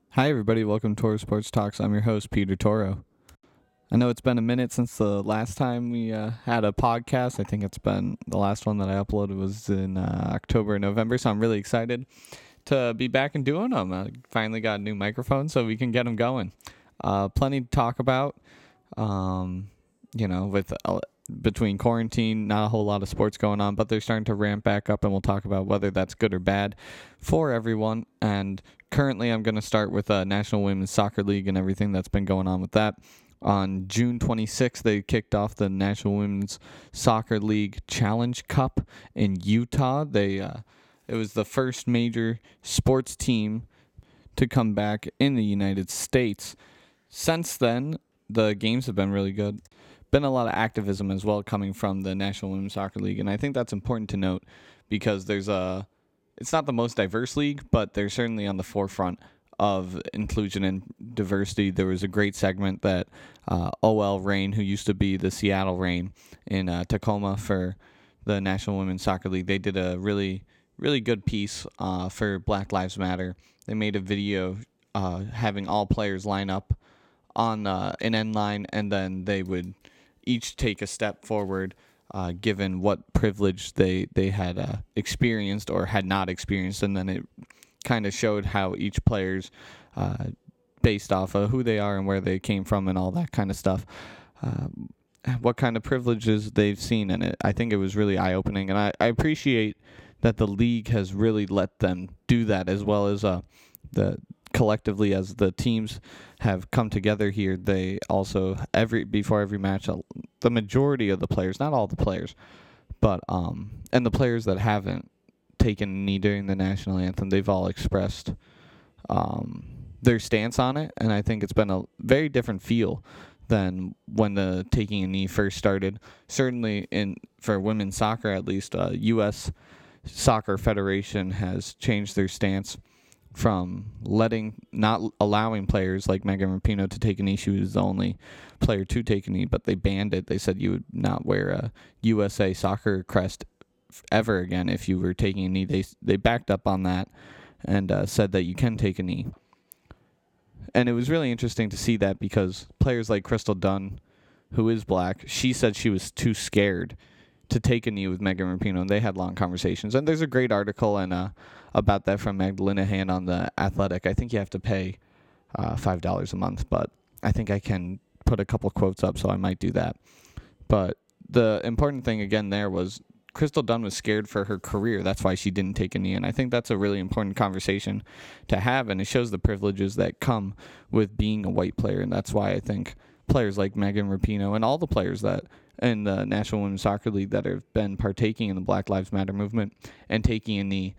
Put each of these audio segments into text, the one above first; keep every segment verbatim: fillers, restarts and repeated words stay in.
Hi, everybody. Welcome to Toro Sports Talks. I'm your host, Peter Toro. I know it's been a minute since the last time we uh, had a podcast. I think it's been the last one that I uploaded was in uh, October or November, so I'm really excited to be back and doing them. I finally got a new microphone, so we can get them going. Uh, plenty to talk about, um, you know, with uh, between quarantine, not a whole lot of sports going on, but they're starting to ramp back up, and we'll talk about whether that's good or bad for everyone. And currently, I'm going to start with uh, National Women's Soccer League and everything that's been going on with that. On June twenty-sixth, they kicked off the National Women's Soccer League Challenge Cup in Utah. They uh, it was the first major sports team to come back in the United States. Since then, the games have been really good. Been a lot of activism as well coming from the National Women's Soccer League, and I think that's important to note because there's a it's not the most diverse league, but they're certainly on the forefront of inclusion and diversity. There was a great segment that uh, O L Reign, who used to be the Seattle Reign in uh, Tacoma for the National Women's Soccer League, they did a really, really good piece uh, for Black Lives Matter. They made a video uh, having all players line up on uh, an end line, and then they would each take a step forward Uh, given what privilege they they had uh, experienced or had not experienced, and then it kind of showed how each player's uh, based off of who they are and where they came from and all that kind of stuff, uh, what kind of privileges they've seen in it. I think it was really eye-opening, and I, I appreciate that the league has really let them do that, as well as uh, the collectively as the teams have come together here. They also every before every match, the majority of the players, not all the players, but um and the players that haven't taken a knee during the national anthem, they've all expressed um their stance on it, and I think it's been a very different feel than when the taking a knee first started. Certainly in for women's soccer, at least, uh, U S Soccer Federation has changed their stance from letting, not allowing players like Megan Rapinoe to take a knee. She was the only player to take a knee, but they banned it. They said you would not wear a U S A soccer crest ever again if you were taking a knee. They they backed up on that and uh, said that you can take a knee. And it was really interesting to see that because players like Crystal Dunn, who is black, she said she was too scared to take a knee with Megan Rapinoe, and they had long conversations. And there's a great article and uh, about that from Meg Linehan on The Athletic. I think you have to pay uh, five dollars a month, but I think I can put a couple quotes up, so I might do that. But the important thing, again, there was Crystal Dunn was scared for her career. That's why she didn't take a knee, and I think that's a really important conversation to have, and it shows the privileges that come with being a white player, and that's why I think players like Megan Rapinoe and all the players that in the National Women's Soccer League that have been partaking in the Black Lives Matter movement and taking a knee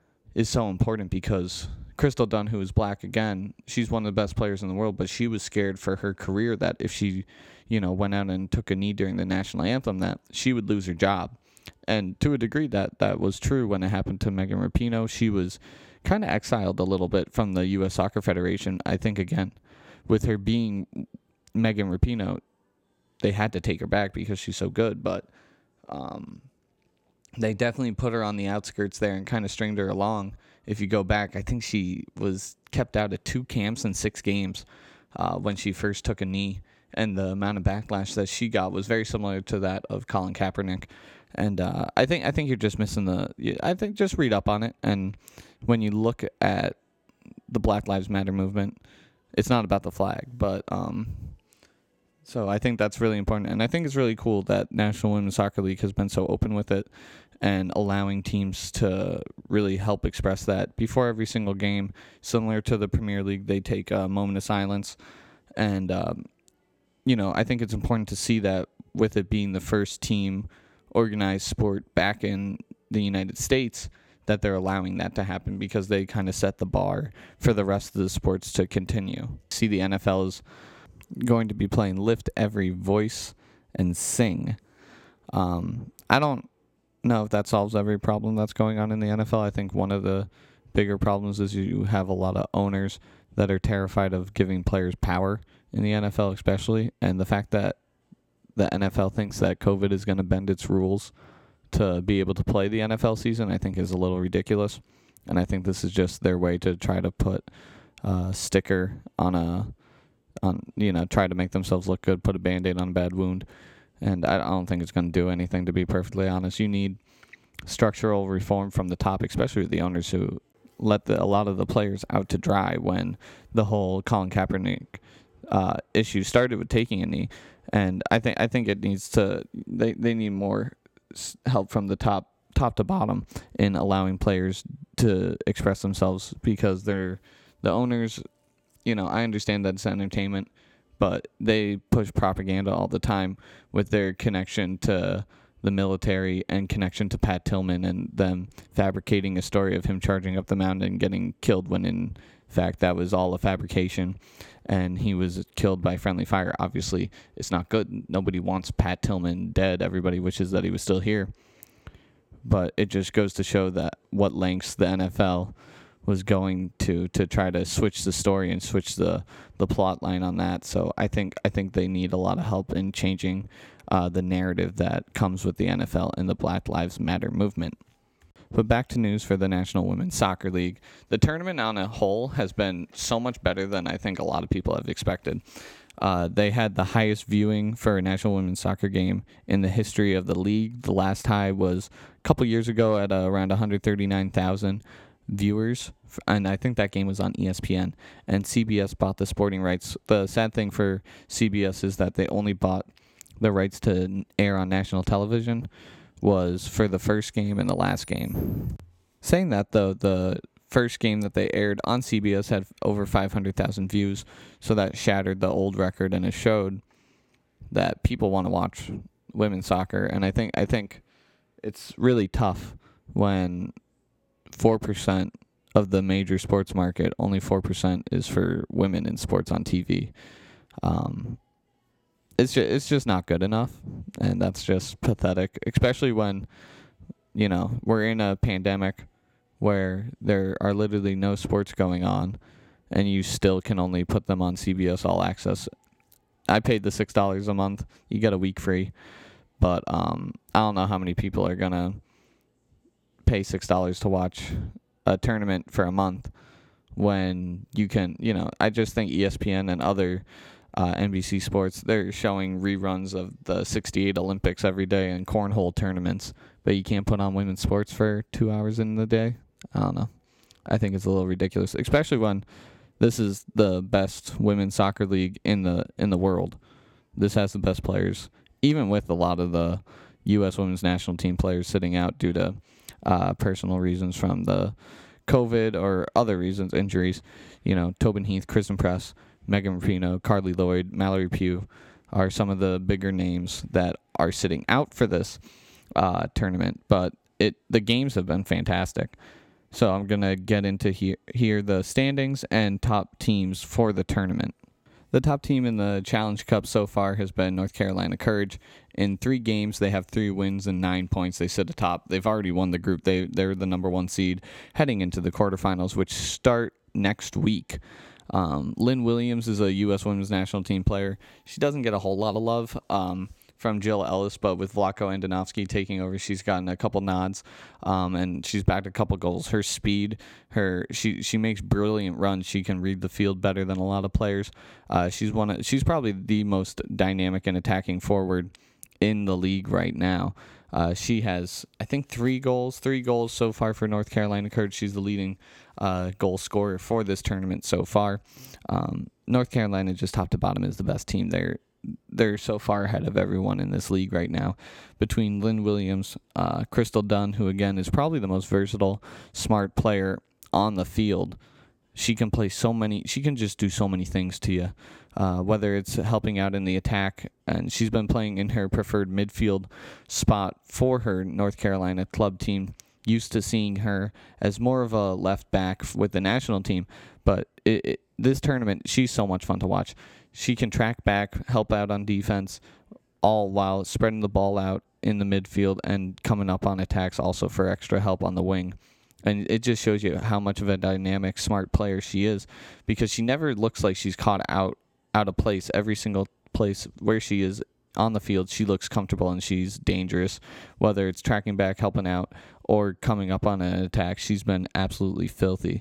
is so important, because Crystal Dunn, who is black, again, she's one of the best players in the world, but she was scared for her career that if she, you know, went out and took a knee during the national anthem, that she would lose her job. And to a degree, that, that was true when it happened to Megan Rapinoe. She was kind of exiled a little bit from the U S Soccer Federation. I think, again, with her being Megan Rapinoe, they had to take her back because she's so good, but um, they definitely put her on the outskirts there and kind of stringed her along. If you go back, I think she was kept out of two camps and six games uh, when she first took a knee, and the amount of backlash that she got was very similar to that of Colin Kaepernick. And uh, I think I think you're just missing the. I think just read up on it, and when you look at the Black Lives Matter movement, it's not about the flag, but um, so I think that's really important, and I think it's really cool that National Women's Soccer League has been so open with it and allowing teams to really help express that before every single game. Similar to the Premier League, they take a moment of silence, and um, you know, I think it's important to see that with it being the first team organized sport back in the United States, that they're allowing that to happen, because they kind of set the bar for the rest of the sports to continue. See, the N F L is going to be playing Lift Every Voice and Sing. Um, I don't know if that solves every problem that's going on in the N F L. I think one of the bigger problems is you have a lot of owners that are terrified of giving players power in the N F L especially, and the fact that the N F L thinks that COVID is going to bend its rules to be able to play the N F L season, I think is a little ridiculous. And I think this is just their way to try to put uh, sticker on a on you know try to make themselves look good, put a Band-Aid on a bad wound, and I, I don't think it's going to do anything. To be perfectly honest, you need structural reform from the top, especially the owners who let the, a lot of the players out to dry when the whole Colin Kaepernick uh, issue started with taking a knee. And I think I think it needs to they, they need more help from the top top to bottom in allowing players to express themselves, because they're the owners. You know, I understand that it's entertainment, but they push propaganda all the time with their connection to the military and connection to Pat Tillman, and them fabricating a story of him charging up the mountain and getting killed when in fact that was all a fabrication and he was killed by friendly fire. Obviously, it's not good. Nobody wants Pat Tillman dead. Everybody wishes that he was still here. But it just goes to show that what lengths the N F L was going to to try to switch the story and switch the, the plot line on that. So I think I think they need a lot of help in changing uh, the narrative that comes with the N F L and the Black Lives Matter movement. But back to news for the National Women's Soccer League. The tournament on a whole has been so much better than I think a lot of people have expected. Uh, they had the highest viewing for a National Women's Soccer game in the history of the league. The last high was a couple years ago at uh, around one hundred thirty-nine thousand viewers, and I think that game was on E S P N, and C B S bought the sporting rights. The sad thing for C B S is that they only bought the rights to air on national television was for the first game and the last game. Saying that, though, the first game that they aired on C B S had over five hundred thousand views, so that shattered the old record, and it showed that people want to watch women's soccer. And I think I think it's really tough when four percent of the major sports market, only four percent is for women in sports on T V. Um, it's just, it's just not good enough, and that's just pathetic, especially when, you know, we're in a pandemic where there are literally no sports going on, and you still can only put them on C B S All Access. I paid the six dollars a month. You get a week free, but um, I don't know how many people are going to pay six dollars to watch a tournament for a month when you can, you know, I just think E S P N and other uh, N B C Sports, they're showing reruns of the sixty-eight Olympics every day and cornhole tournaments, but you can't put on women's sports for two hours in the day. I don't know. I think it's a little ridiculous, especially when this is the best women's soccer league in the in the world. This has the best players, even with a lot of the U S women's national team players sitting out due to uh, personal reasons from the COVID or other reasons, injuries. You know, Tobin Heath, Kristen Press, Megan Rapinoe, Carly Lloyd, Mallory Pugh are some of the bigger names that are sitting out for this uh, tournament. But it the games have been fantastic. So I'm going to get into here, here the standings and top teams for the tournament. The top team in the Challenge Cup so far has been North Carolina Courage. In three games, they have three wins and nine points. They sit atop. They've already won the group. They, they're the number one seed heading into the quarterfinals, which start next week. Um, Lynn Williams is a U S women's national team player. She doesn't get a whole lot of love um, from Jill Ellis, but with Vlatko Andonovski taking over, she's gotten a couple nods, um, and she's backed a couple goals. Her speed, her she she makes brilliant runs. She can read the field better than a lot of players. Uh, she's one. Of, she's probably the most dynamic and attacking forward in the league right now. Uh, she has, I think, three goals, three goals so far for North Carolina Courage. She's the leading uh, goal scorer for this tournament so far. Um, North Carolina, just top to bottom, is the best team. They're they're so far ahead of everyone in this league right now. Between Lynn Williams, uh, Crystal Dunn, who again is probably the most versatile, smart player on the field. She can play so many. She can just do so many things to you. Uh, whether it's helping out in the attack, and she's been playing in her preferred midfield spot for her North Carolina club team. Used to seeing her as more of a left back with the national team, but it, it, this tournament, she's so much fun to watch. She can track back, help out on defense, all while spreading the ball out in the midfield and coming up on attacks also for extra help on the wing. And it just shows you how much of a dynamic, smart player she is, because she never looks like she's caught out out of place. Every single place where she is on the field, she looks comfortable and she's dangerous. Whether it's tracking back, helping out, or coming up on an attack, she's been absolutely filthy.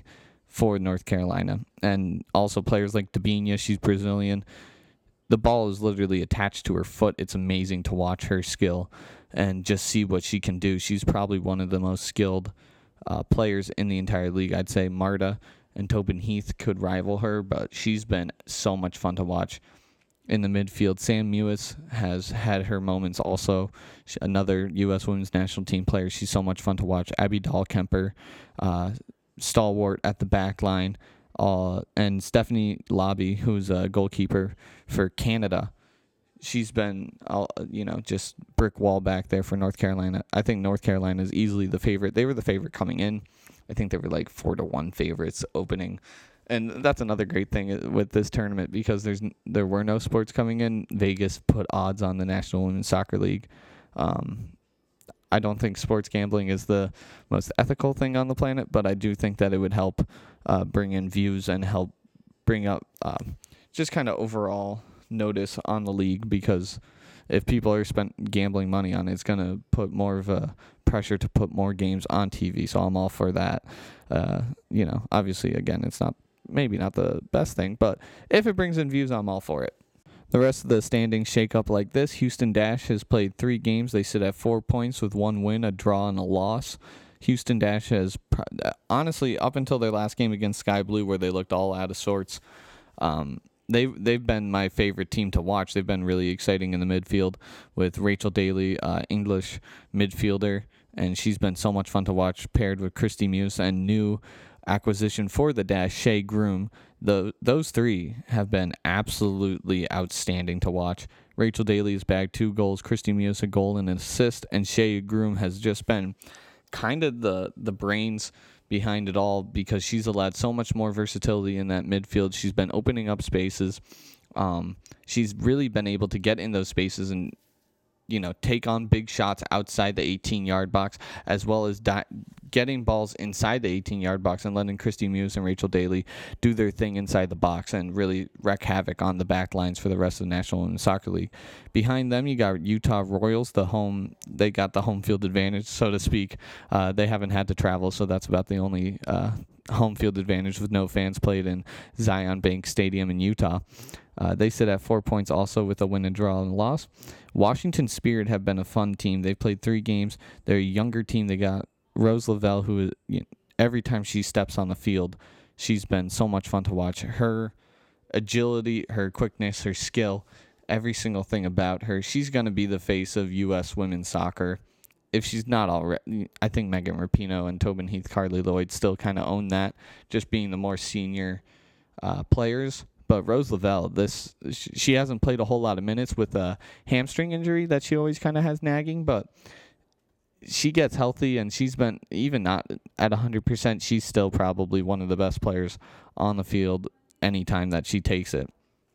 for North Carolina. And also players like Debinha, she's Brazilian. The ball is literally attached to her foot. It's amazing to watch her skill and just see what she can do. She's probably one of the most skilled uh, players in the entire league. I'd say Marta and Tobin Heath could rival her, but she's been so much fun to watch in the midfield. Sam Mewis has had her moments also. She, another U S Women's National Team player. She's so much fun to watch. Abby Dahlkemper, uh, stalwart at the back line. Uh, and Stephanie Lobby, who's a goalkeeper for Canada. She's been, uh, you know, just brick wall back there for North Carolina. I think North Carolina is easily the favorite. They were the favorite coming in. I think they were like four to one favorites opening. And that's another great thing with this tournament because there's there were no sports coming in. Vegas put odds on the National Women's Soccer League. Um, I don't think sports gambling is the most ethical thing on the planet, but I do think that it would help uh, bring in views and help bring up uh, just kind of overall notice on the league, because if people are spent gambling money on it, it's going to put more of a pressure to put more games on T V. So I'm all for that. Uh, you know, obviously, again, it's not maybe not the best thing, but if it brings in views, I'm all for it. The rest of the standings shake up like this. Houston Dash has played three games. They sit at four points with one win, a draw, and a loss. Houston Dash has, honestly, up until their last game against Sky Blue, where they looked all out of sorts, um, they've, they've been my favorite team to watch. They've been really exciting in the midfield with Rachel Daly, uh, English midfielder, and she's been so much fun to watch, paired with Christy Muse and new acquisition for the Dash, Shea Groom. The, those three have been absolutely outstanding to watch. Rachel Daly has bagged two goals, Christy Muse a goal and an assist, and Shea Groom has just been kind of the, the brains behind it all because she's allowed so much more versatility in that midfield. She's been opening up spaces. Um, she's really been able to get in those spaces and, you know, take on big shots outside the eighteen-yard box, as well as di- getting balls inside the eighteen-yard box and letting Christy Muse and Rachel Daly do their thing inside the box and really wreak havoc on the back lines for the rest of the National Women's Soccer League. Behind them, you got Utah Royals, the home. They got the home field advantage, so to speak. Uh, they haven't had to travel, so that's about the only uh, home field advantage with no fans played in Zion Bank Stadium in Utah. Uh, they sit at four points also with a win, and draw, and a loss. Washington Spirit have been a fun team. They've played three games. They're a younger team. They got Rose Lavelle, who you know, every time she steps on the field, she's been so much fun to watch. Her agility, her quickness, her skill, every single thing about her. She's going to be the face of U S women's soccer. If she's not already, I think Megan Rapinoe and Tobin Heath, Carly Lloyd still kind of own that, just being the more senior uh, players. But Rose Lavelle, this she hasn't played a whole lot of minutes with a hamstring injury that she always kind of has nagging, but she gets healthy and she's been, even not at one hundred percent, she's still probably one of the best players on the field anytime that she takes it.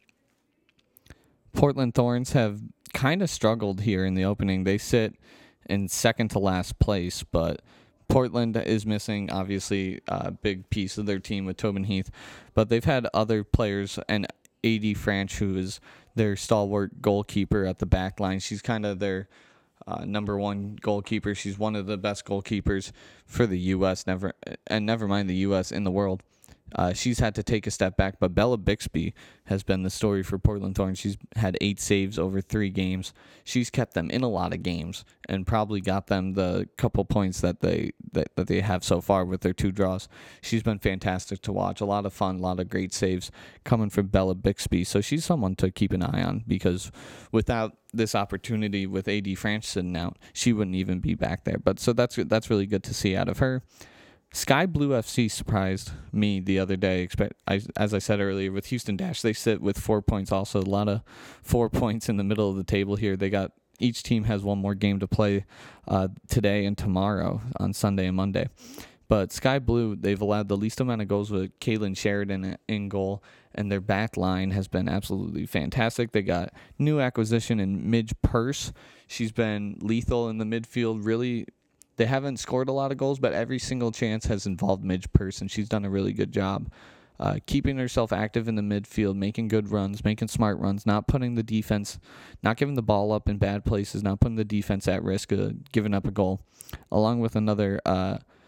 Portland Thorns have kind of struggled here in the opening. They sit in second to last place, but Portland is missing, obviously, a big piece of their team with Tobin Heath, but they've had other players, and A D Franch, who is their stalwart goalkeeper at the back line. She's kind of their uh, number one goalkeeper. She's one of the best goalkeepers for the U S, never and never mind the U S in the world. Uh, she's had to take a step back, but Bella Bixby has been the story for Portland Thorns. She's had eight saves over three games. She's kept them in a lot of games and probably got them the couple points that they that, that they have so far with their two draws. She's been fantastic to watch. A lot of fun, a lot of great saves coming from Bella Bixby. So she's someone to keep an eye on, because without this opportunity with A D Franch sitting out, she wouldn't even be back there. But so that's that's really good to see out of her. Sky Blue F C surprised me the other day. Expect, I, as I said earlier, with Houston Dash, they sit with four points also. A lot of four points in the middle of the table here. They got each team has one more game to play uh, today and tomorrow on Sunday and Monday. But Sky Blue, they've allowed the least amount of goals with Kaylin Sheridan in goal, and their back line has been absolutely fantastic. They got new acquisition in Midge Purse. She's been lethal in the midfield, really. They haven't scored a lot of goals, but every single chance has involved Midge Purse, and she's done a really good job uh, keeping herself active in the midfield, making good runs, making smart runs, not putting the defense, not giving the ball up in bad places, not putting the defense at risk of giving up a goal, along with another uh,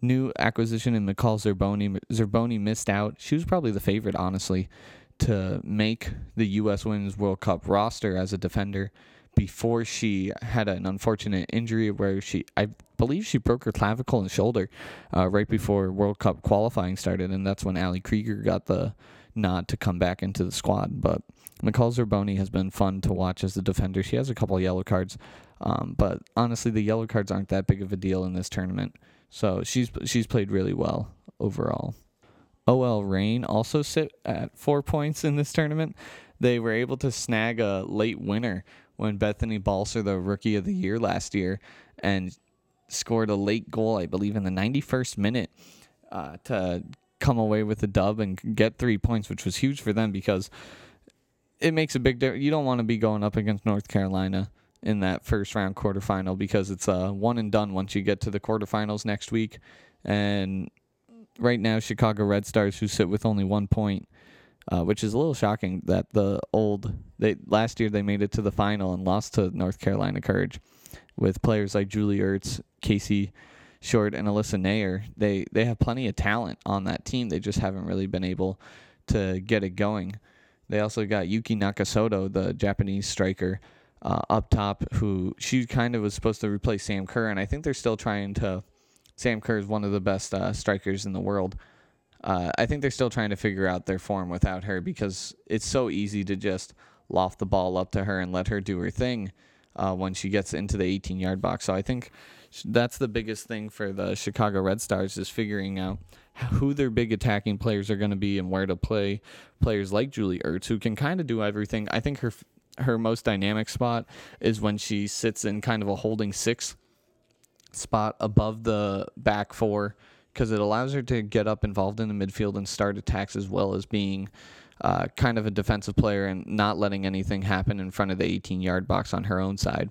new acquisition in McCall Zerboni. Zerboni missed out. She was probably the favorite, honestly, to make the U S Women's World Cup roster as a defender before she had an unfortunate injury where she, I believe she broke her clavicle and shoulder uh, right before World Cup qualifying started, and that's when Ali Krieger got the nod to come back into the squad. But McCall Zerboni has been fun to watch as a defender. She has a couple of yellow cards, um, but honestly, the yellow cards aren't that big of a deal in this tournament. So she's she's played really well overall. O L Reign also sit at four points in this tournament. They were able to snag a late winner when Bethany Balcer, the Rookie of the Year last year, and scored a late goal, I believe, in the ninety-first minute uh, to come away with the dub and get three points, which was huge for them because it makes a big difference. You don't want to be going up against North Carolina in that first round quarterfinal because it's a one and done once you get to the quarterfinals next week. And right now, Chicago Red Stars, who sit with only one point, Uh, which is a little shocking that the old they last year they made it to the final and lost to North Carolina Courage with players like Julie Ertz, Casey Short, and Alyssa Nair. They they have plenty of talent on that team. They just haven't really been able to get it going. They also got Yuki Nakasoto, the Japanese striker, uh, up top, who she kind of was supposed to replace Sam Kerr, and I think they're still trying to. Sam Kerr is one of the best uh, strikers in the world. Uh, I think they're still trying to figure out their form without her because it's so easy to just loft the ball up to her and let her do her thing uh, when she gets into the eighteen-yard box. So I think that's the biggest thing for the Chicago Red Stars is figuring out who their big attacking players are going to be and where to play players like Julie Ertz, who can kind of do everything. I think her her most dynamic spot is when she sits in kind of a holding six spot above the back four, because it allows her to get up involved in the midfield and start attacks as well as being uh, kind of a defensive player and not letting anything happen in front of the eighteen-yard box on her own side.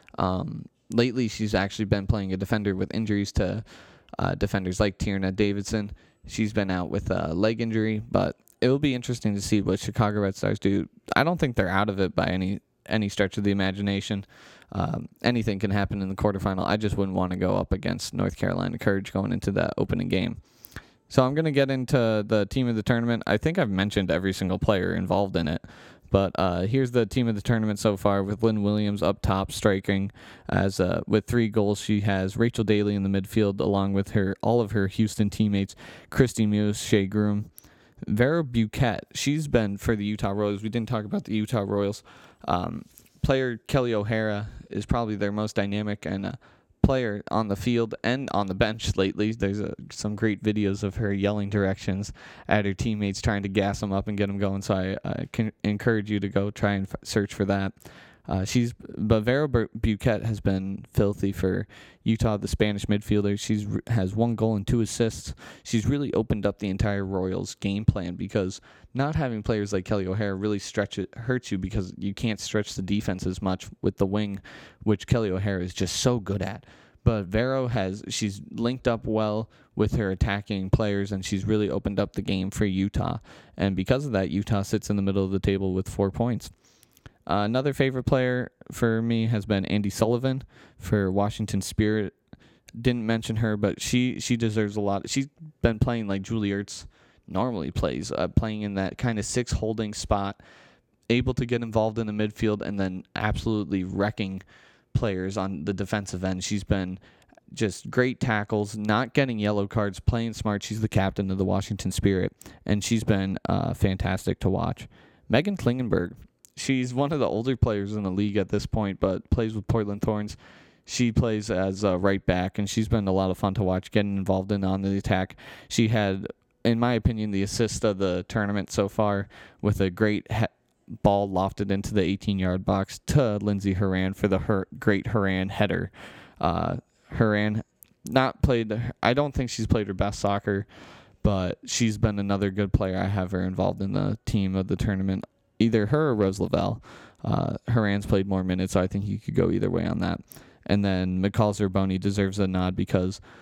Um, lately, she's actually been playing a defender with injuries to uh, defenders like Tierna Davidson. She's been out with a leg injury, but it will be interesting to see what Chicago Red Stars do. I don't think they're out of it by any any stretch of the imagination. Um, anything can happen in the quarterfinal. I just wouldn't want to go up against North Carolina Courage going into that opening game. So I'm going to get into the team of the tournament. I think I've mentioned every single player involved in it. But uh, here's the team of the tournament so far with Lynn Williams up top striking. As uh, with three goals, she has Rachel Daly in the midfield along with her all of her Houston teammates, Christy Muse, Shea Groom. Vera Buquette, she's been for the Utah Royals. We didn't talk about the Utah Royals. Um, player Kelly O'Hara is probably their most dynamic and uh, player on the field and on the bench lately. There's uh, some great videos of her yelling directions at her teammates, trying to gas them up and get them going. So I uh, can encourage you to go try and f- search for that. Uh, she's but Vera Buquette has been filthy for Utah, the Spanish midfielder. She's has one goal and two assists. She's really opened up the entire Royals game plan because not having players like Kelly O'Hara really stretch it hurts you because you can't stretch the defense as much with the wing, which Kelly O'Hara is just so good at. But Vero has she's linked up well with her attacking players, and she's really opened up the game for Utah. And because of that, Utah sits in the middle of the table with four points. Uh, another favorite player for me has been Andy Sullivan for Washington Spirit. Didn't mention her, but she, she deserves a lot. She's been playing like Julie Ertz normally plays, uh, playing in that kind of six holding spot, able to get involved in the midfield, and then absolutely wrecking players on the defensive end. She's been just great tackles, not getting yellow cards, playing smart. She's the captain of the Washington Spirit, and she's been uh, fantastic to watch. Megan Klingenberg. She's one of the older players in the league at this point, but plays with Portland Thorns. She plays as a right back, and she's been a lot of fun to watch, getting involved in on the attack. She had, in my opinion, the assist of the tournament so far with a great he- ball lofted into the eighteen-yard box to Lindsey Horan for the her- great Horan header. Uh, Horan not played, I don't think she's played her best soccer, but she's been another good player. I have her involved in the team of the tournament. Either her or Rose Lavelle. Uh, Horan's played more minutes, so I think you could go either way on that. And then McCall Zerboni deserves a nod because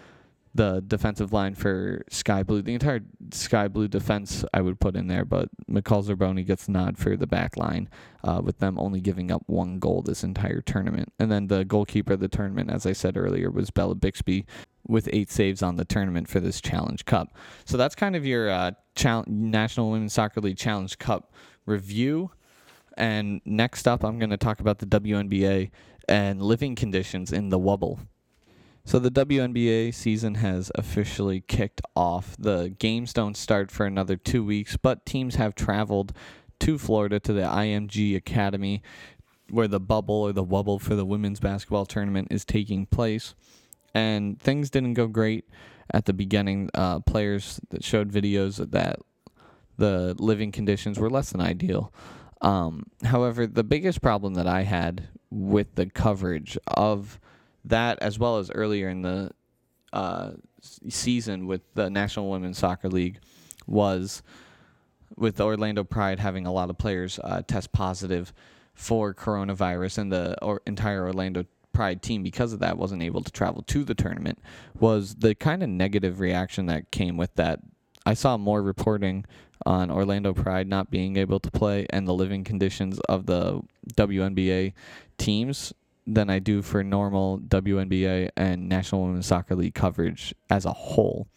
the defensive line for Sky Blue. The entire Sky Blue defense I would put in there, but McCall Zerboni gets the nod for the back line, uh, with them only giving up one goal this entire tournament. And then the goalkeeper of the tournament, as I said earlier, was Bella Bixby, with eight saves on the tournament for this Challenge Cup. So that's kind of your uh, Chal- National Women's Soccer League Challenge Cup review. And next up, I'm going to talk about the W N B A and living conditions in the Wubble. So the W N B A season has officially kicked off. The games don't start for another two weeks, but teams have traveled to Florida to the I M G Academy, where the bubble or the Wubble for the women's basketball tournament is taking place. And things didn't go great at the beginning. Uh, players that showed videos that the living conditions were less than ideal. Um, however, the biggest problem that I had with the coverage of that, as well as earlier in the uh, season with the National Women's Soccer League, was with Orlando Pride having a lot of players uh, test positive for coronavirus, and the or entire Orlando Pride team, because of that, wasn't able to travel to the tournament, was the kind of negative reaction that came with that. I saw more reporting on Orlando Pride not being able to play and the living conditions of the W N B A teams than I do for normal W N B A and National Women's Soccer League coverage as a whole.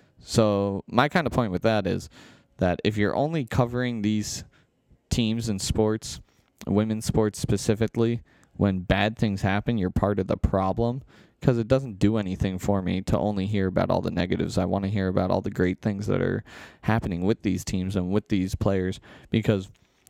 So my kind of point with that is that if you're only covering these teams and sports, women's sports specifically, when bad things happen, you're part of the problem, because it doesn't do anything for me to only hear about all the negatives. I want to hear about all the great things that are happening with these teams and with these players, because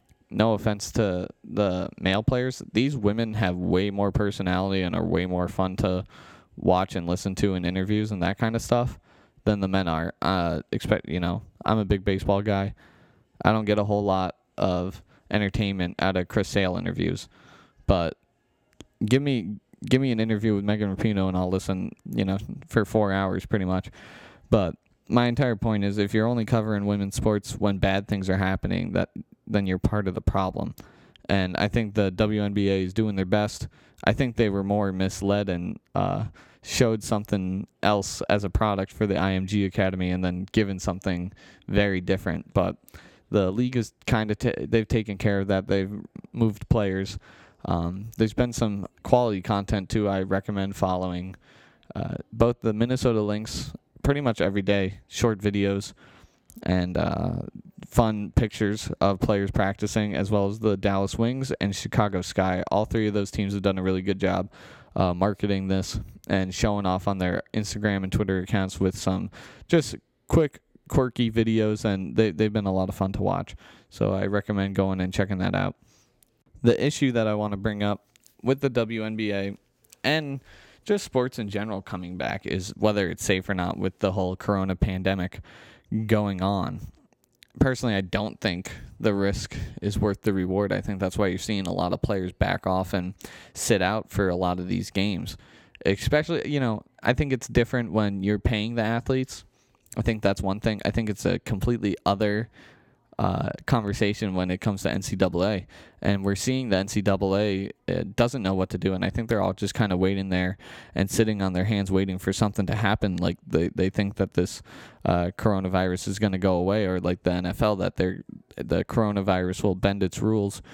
no offense to the male players, these women have way more personality and are way more fun to watch and listen to in interviews and that kind of stuff than the men are. Uh, expect you know, I'm a big baseball guy. I don't get a whole lot of entertainment out of Chris Sale interviews, but give me give me an interview with Megan Rapinoe and I'll listen, you know, for four hours pretty much. But my entire point is, if you're only covering women's sports when bad things are happening, that then you're part of the problem. And I think the W N B A is doing their best. I think they were more misled and uh, showed something else as a product for the I M G Academy and then given something very different. But the league is kind of, t- they've taken care of that. They've moved players. Um, there's been some quality content, too, I recommend following. Uh, both the Minnesota Lynx, pretty much every day, short videos and uh, fun pictures of players practicing, as well as the Dallas Wings and Chicago Sky. All three of those teams have done a really good job uh, marketing this and showing off on their Instagram and Twitter accounts with some just quick, quirky videos, and they, they've been a lot of fun to watch. So I recommend going and checking that out. The issue that I want to bring up with the W N B A and just sports in general coming back is whether it's safe or not with the whole corona pandemic going on. Personally, I don't think the risk is worth the reward. I think that's why you're seeing a lot of players back off and sit out for a lot of these games. Especially, you know, I think it's different when you're paying the athletes. I think that's one thing. I think it's a completely other Uh, conversation when it comes to N C double A, and we're seeing the N C double A uh, doesn't know what to do, and I think they're all just kind of waiting there and sitting on their hands waiting for something to happen. Like they, they think that this uh, coronavirus is going to go away, or like the N F L, that they're, the coronavirus will bend its rules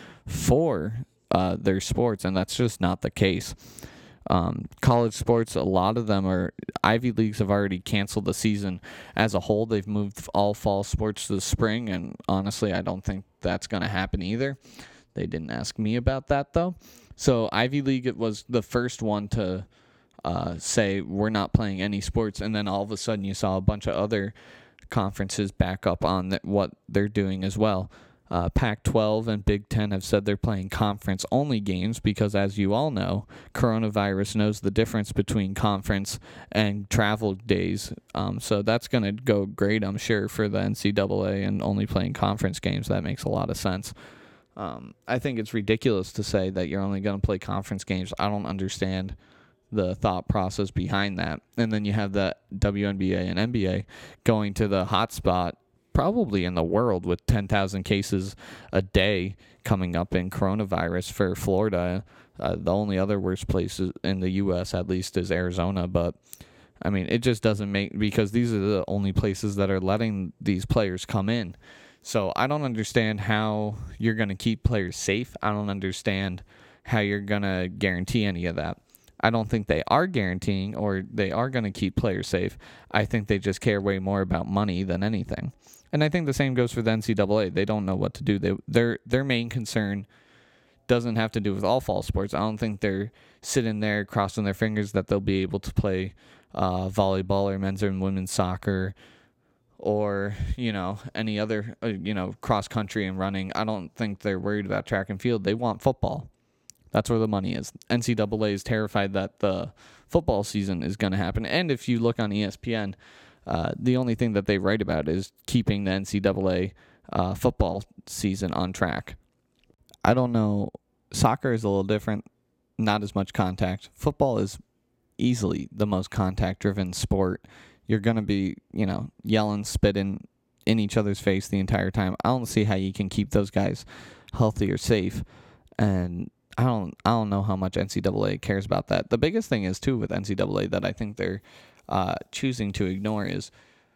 for uh, their sports, and that's just not the case. Um, college sports, a lot of them are, Ivy Leagues have already canceled the season as a whole. They've moved all fall sports to the spring, and honestly, I don't think that's going to happen either. They didn't ask me about that, though. So Ivy League was the first one to uh, say, we're not playing any sports, and then all of a sudden you saw a bunch of other conferences back up on the, what they're doing as well. Uh, Pac twelve and Big Ten have said they're playing conference-only games because, as you all know, coronavirus knows the difference between conference and travel days. Um, so that's going to go great, I'm sure, for the N C double A and only playing conference games. That makes a lot of sense. Um, I think it's ridiculous to say that you're only going to play conference games. I don't understand the thought process behind that. And then you have the W N B A and N B A going to the hot spot probably in the world with ten thousand cases a day coming up in coronavirus for Florida. Uh, the only other worst place in the U S at least is Arizona, but I mean, it just doesn't make, because these are the only places that are letting these players come in. So I don't understand how you're going to keep players safe. I don't understand how you're going to guarantee any of that. I don't think they are guaranteeing or they are going to keep players safe. I think they just care way more about money than anything. And I think the same goes for the N C double A. They don't know what to do. They, their their main concern doesn't have to do with all fall sports. I don't think they're sitting there crossing their fingers that they'll be able to play uh, volleyball or men's and women's soccer or, you know, any other, uh, you know, cross country and running. I don't think they're worried about track and field. They want football. That's where the money is. N C double A is terrified that the football season is going to happen. And if you look on E S P N, uh, the only thing that they write about is keeping the N C double A uh, football season on track. I don't know. Soccer is a little different. Not as much contact. Football is easily the most contact-driven sport. You're going to be, you know, yelling, spitting in each other's face the entire time. I don't see how you can keep those guys healthy or safe. And I don't I don't know how much N C double A cares about that. The biggest thing is, too, with N C double A that I think they're uh, choosing to ignore is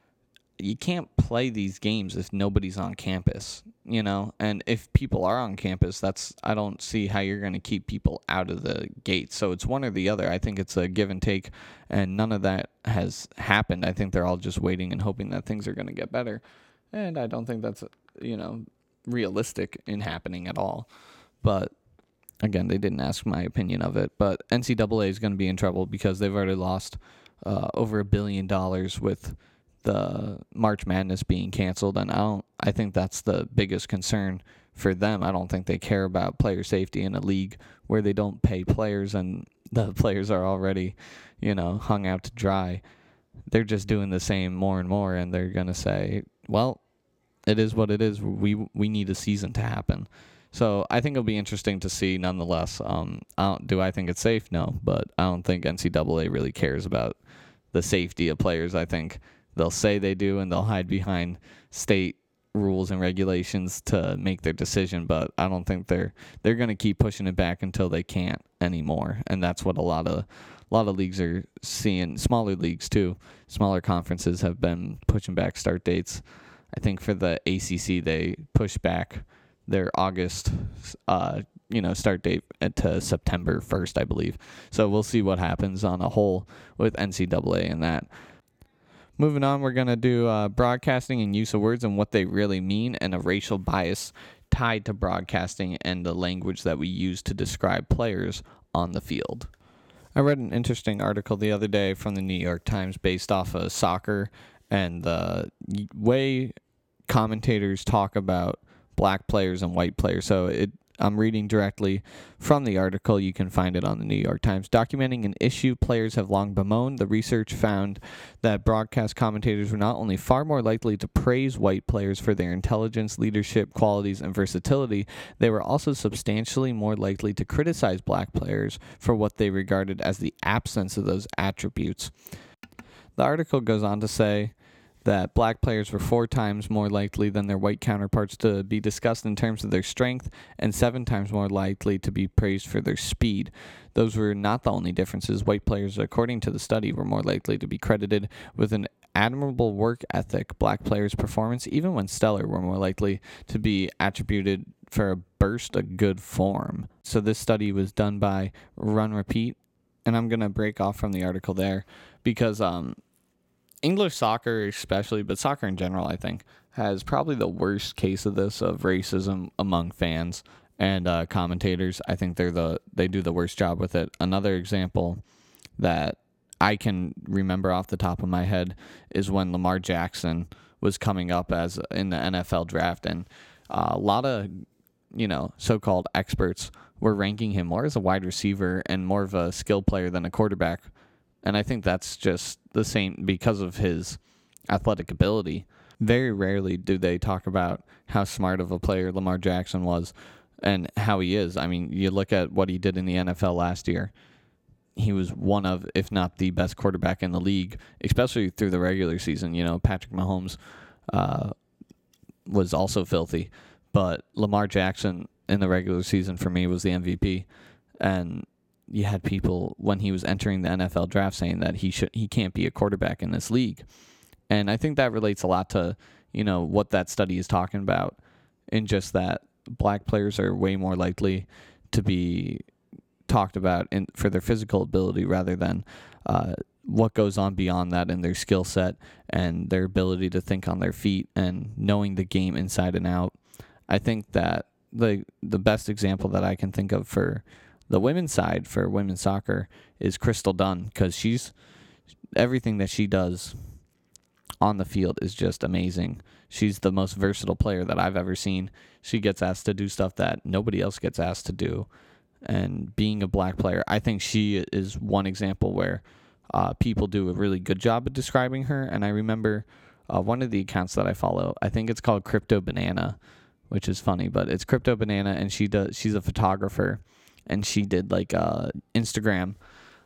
you can't play these games if nobody's on campus, you know? And if people are on campus, that's I don't see how you're going to keep people out of the gate. So it's one or the other. I think it's a give and take, and none of that has happened. I think they're all just waiting and hoping that things are going to get better. And I don't think that's, you know, realistic in happening at all. But again, they didn't ask my opinion of it. But N C double A is going to be in trouble because they've already lost uh, over a billion dollars with the March Madness being canceled, and I don't. I think that's the biggest concern for them. I don't think they care about player safety in a league where they don't pay players and the players are already, you know, hung out to dry. They're just doing the same more and more, and they're gonna say, "Well, it is what it is. We we need a season to happen." So I think it'll be interesting to see, nonetheless. Um, I don't, do I think it's safe? No, but I don't think N C double A really cares about the safety of players. I think they'll say they do, and they'll hide behind state rules and regulations to make their decision, but I don't think they're they're going to keep pushing it back until they can't anymore. And that's what a lot of a lot of leagues are seeing. Smaller leagues too, smaller conferences have been pushing back start dates. I think for the A C C, they pushed back their August uh, you know, start date to September first, I believe. So we'll see what happens on a whole with N C double A and that. Moving on, we're going to do uh, broadcasting and use of words and what they really mean, and a racial bias tied to broadcasting and the language that we use to describe players on the field. I read an interesting article the other day from the New York Times based off of soccer and the way commentators talk about black players and white players. So it I'm reading directly from the article. You can find it on the New York Times. Documenting an issue players have long bemoaned, the research found that broadcast commentators were not only far more likely to praise white players for their intelligence, leadership qualities, and versatility, they were also substantially more likely to criticize black players for what they regarded as the absence of those attributes. The article goes on to say that black players were four times more likely than their white counterparts to be discussed in terms of their strength and seven times more likely to be praised for their speed. Those were not the only differences. White players, according to the study, were more likely to be credited with an admirable work ethic. Black players' performance, even when stellar, were more likely to be attributed for a burst of good form. So this study was done by Run Repeat, and I'm going to break off from the article there because um English soccer especially, but soccer in general, I think, has probably the worst case of this, of racism among fans and uh, commentators. I think they're the they do the worst job with it. Another example that I can remember off the top of my head is when Lamar Jackson was coming up as in the N F L draft, and uh, a lot of, you know, so-called experts were ranking him more as a wide receiver and more of a skill player than a quarterback. And I think that's just the same because of his athletic ability. Very rarely do they talk about how smart of a player Lamar Jackson was and how he is. I mean, you look at what he did in the N F L last year. He was one of, if not the best quarterback in the league, especially through the regular season. You know, Patrick Mahomes uh, was also filthy. But Lamar Jackson in the regular season for me was the M V P. And you had people when he was entering the N F L draft saying that he should he can't be a quarterback in this league. And I think that relates a lot to, you know, what that study is talking about, in just that black players are way more likely to be talked about in, for their physical ability rather than uh, what goes on beyond that in their skill set and their ability to think on their feet and knowing the game inside and out. I think that the the best example that I can think of for the women's side, for women's soccer, is Crystal Dunn, because she's everything that she does on the field is just amazing. She's the most versatile player that I've ever seen. She gets asked to do stuff that nobody else gets asked to do. And being a black player, I think she is one example where uh, people do a really good job of describing her. And I remember uh, one of the accounts that I follow, I think it's called Crypto Banana, which is funny, but it's Crypto Banana, and she does. She's a photographer, and she did like a Instagram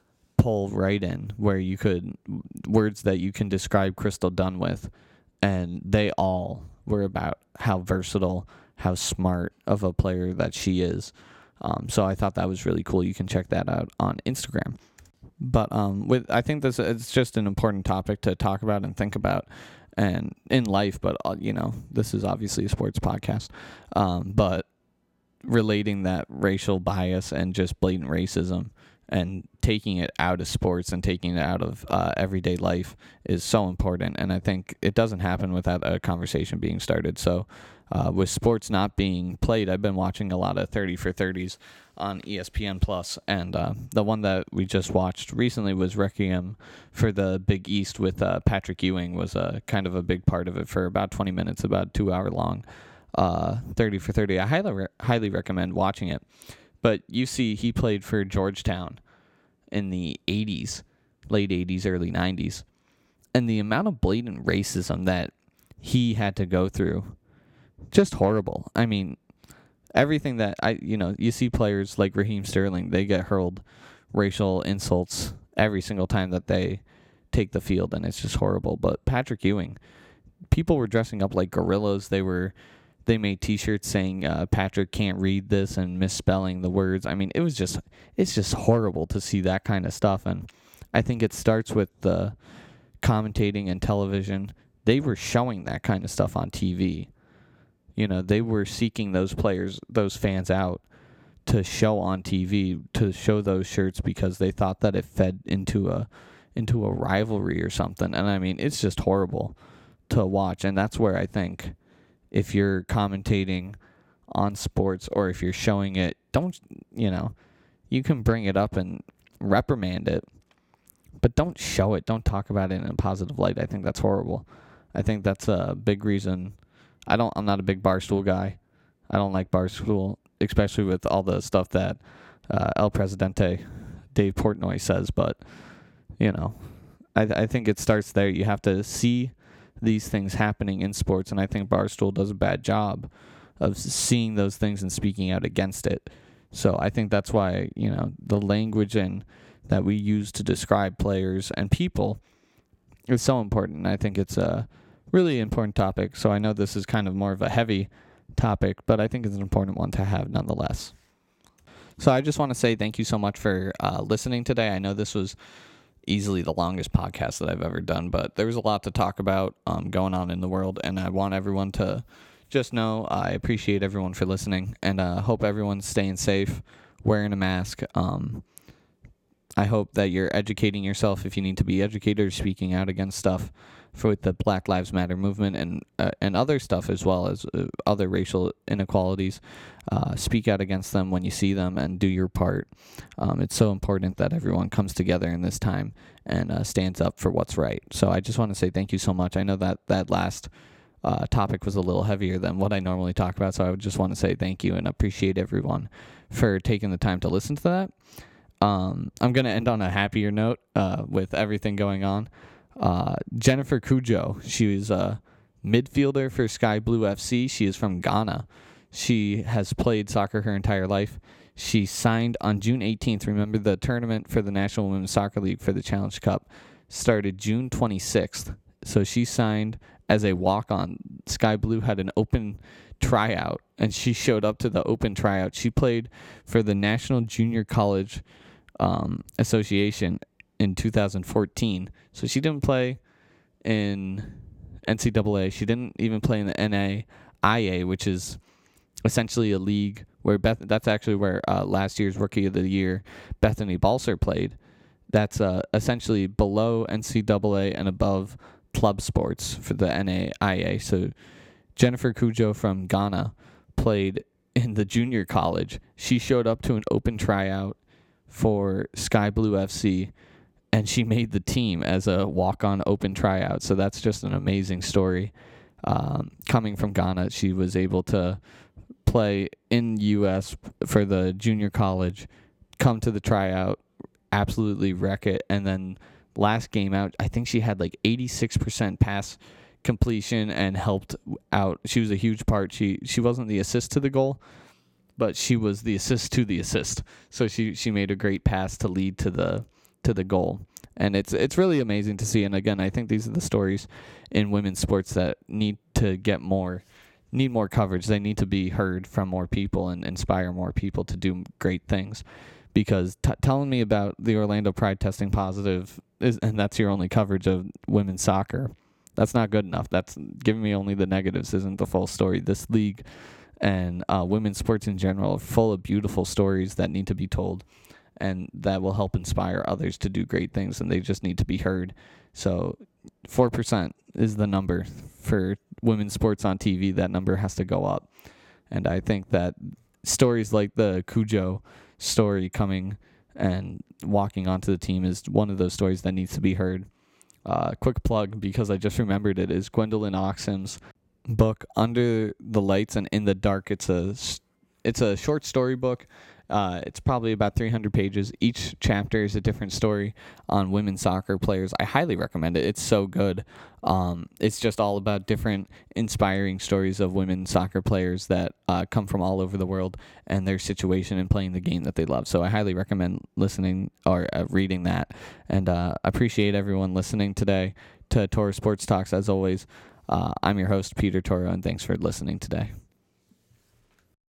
poll write-in where you could words that you can describe Crystal Dunn with, and they all were about how versatile, how smart of a player that she is. Um, so I thought that was really cool. You can check that out on Instagram. But um, with I think this it's just an important topic to talk about and think about, and in life. But uh, you know, this is obviously a sports podcast. Um, but relating that racial bias and just blatant racism and taking it out of sports and taking it out of uh, everyday life is so important. And I think it doesn't happen without a conversation being started. So uh, with sports not being played, I've been watching a lot of thirty for thirties on E S P N Plus, and uh, the one that we just watched recently was Requiem for the Big East with uh, Patrick Ewing, was uh, kind of a big part of it for about twenty minutes, about two hour long. Uh, thirty for thirty. I highly re- highly recommend watching it. But you see, he played for Georgetown in the eighties, late eighties, early nineties. And the amount of blatant racism that he had to go through, just horrible. I mean, everything that, I, you know, you see players like Raheem Sterling, they get hurled racial insults every single time that they take the field, and it's just horrible. But Patrick Ewing, people were dressing up like gorillas. They were... They made T-shirts saying uh, Patrick can't read this and misspelling the words. I mean, it was just, it's just horrible to see that kind of stuff. And I think it starts with the commentating and television. They were showing that kind of stuff on T V. You know, they were seeking those players, those fans out to show on T V, to show those shirts, because they thought that it fed into a, into a rivalry or something. And I mean, it's just horrible to watch. And that's where I think, if you're commentating on sports or if you're showing it, don't, you know, you can bring it up and reprimand it, but don't show it. Don't talk about it in a positive light. I think that's horrible. I think that's a big reason. I don't, I'm not a big Barstool guy. I don't like Barstool, especially with all the stuff that uh, El Presidente, Dave Portnoy says, but, you know, I, I think it starts there. You have to see these things happening in sports, and I think Barstool does a bad job of seeing those things and speaking out against it. So I think that's why, you know, the language and that we use to describe players and people is so important. I think it's a really important topic. So I know this is kind of more of a heavy topic, but I think it's an important one to have nonetheless. So I just want to say thank you so much for uh, listening today. I know this was easily the longest podcast that I've ever done, but there was a lot to talk about um, going on in the world, and I want everyone to just know I appreciate everyone for listening, and uh, hope everyone's staying safe, wearing a mask. Um, I hope that you're educating yourself if you need to be educated, or speaking out against stuff for the Black Lives Matter movement and uh, and other stuff, as well as uh, other racial inequalities. Uh, speak out against them when you see them and do your part. Um, it's so important that everyone comes together in this time and uh, stands up for what's right. So I just want to say thank you so much. I know that that last uh, topic was a little heavier than what I normally talk about, so I would just want to say thank you and appreciate everyone for taking the time to listen to that. Um, I'm going to end on a happier note uh, with everything going on. Uh, Jennifer Cujo, she was a midfielder for Sky Blue F C. She is from Ghana. She has played soccer her entire life. She signed on June eighteenth. Remember, the tournament for the National Women's Soccer League for the Challenge Cup started June twenty-sixth. So she signed as a walk-on. Sky Blue had an open tryout, and she showed up to the open tryout. She played for the National Junior College um, Association in two thousand fourteen. So she didn't play in N C double A. She didn't even play in the N A I A, which is essentially a league where Beth. That's actually where uh, last year's Rookie of the Year, Bethany Balcer, played. That's uh, essentially below N C double A and above club sports for the N A I A. So Jennifer Kujo from Ghana played in the junior college. She showed up to an open tryout for Sky Blue F C, and she made the team as a walk-on open tryout. So that's just an amazing story. Um, coming from Ghana, she was able to play in U S for the junior college, come to the tryout, absolutely wreck it, and then last game out, I think she had like eighty-six percent pass completion and helped out. She was a huge part. She she wasn't the assist to the goal, but she was the assist to the assist. So she she made a great pass to lead to the to the goal. And it's it's really amazing to see. And again, I think these are the stories in women's sports that need to get more need more coverage. They need to be heard from more people and inspire more people to do great things. Because t- telling me about the Orlando Pride testing positive is, and that's your only coverage of women's soccer, that's not good enough. That's giving me only the negatives, isn't the full story. This league and uh, women's sports in general are full of beautiful stories that need to be told, and that will help inspire others to do great things, and they just need to be heard. So four percent is the number for women's sports on T V. That number has to go up. And I think that stories like the Kujo story coming and walking onto the team is one of those stories that needs to be heard. Uh, quick plug, because I just remembered it, is Gwendolyn Oxum's book, Under the Lights and in the Dark. It's a, it's a short story book. Uh, it's probably about three hundred pages. Each chapter is a different story on women's soccer players. I highly recommend it. It's so good. Um, it's just all about different inspiring stories of women's soccer players that uh, come from all over the world and their situation in playing the game that they love. So I highly recommend listening or uh, reading that. And uh, appreciate everyone listening today to Toro Sports Talks. As always, uh, I'm your host, Peter Toro, and thanks for listening today.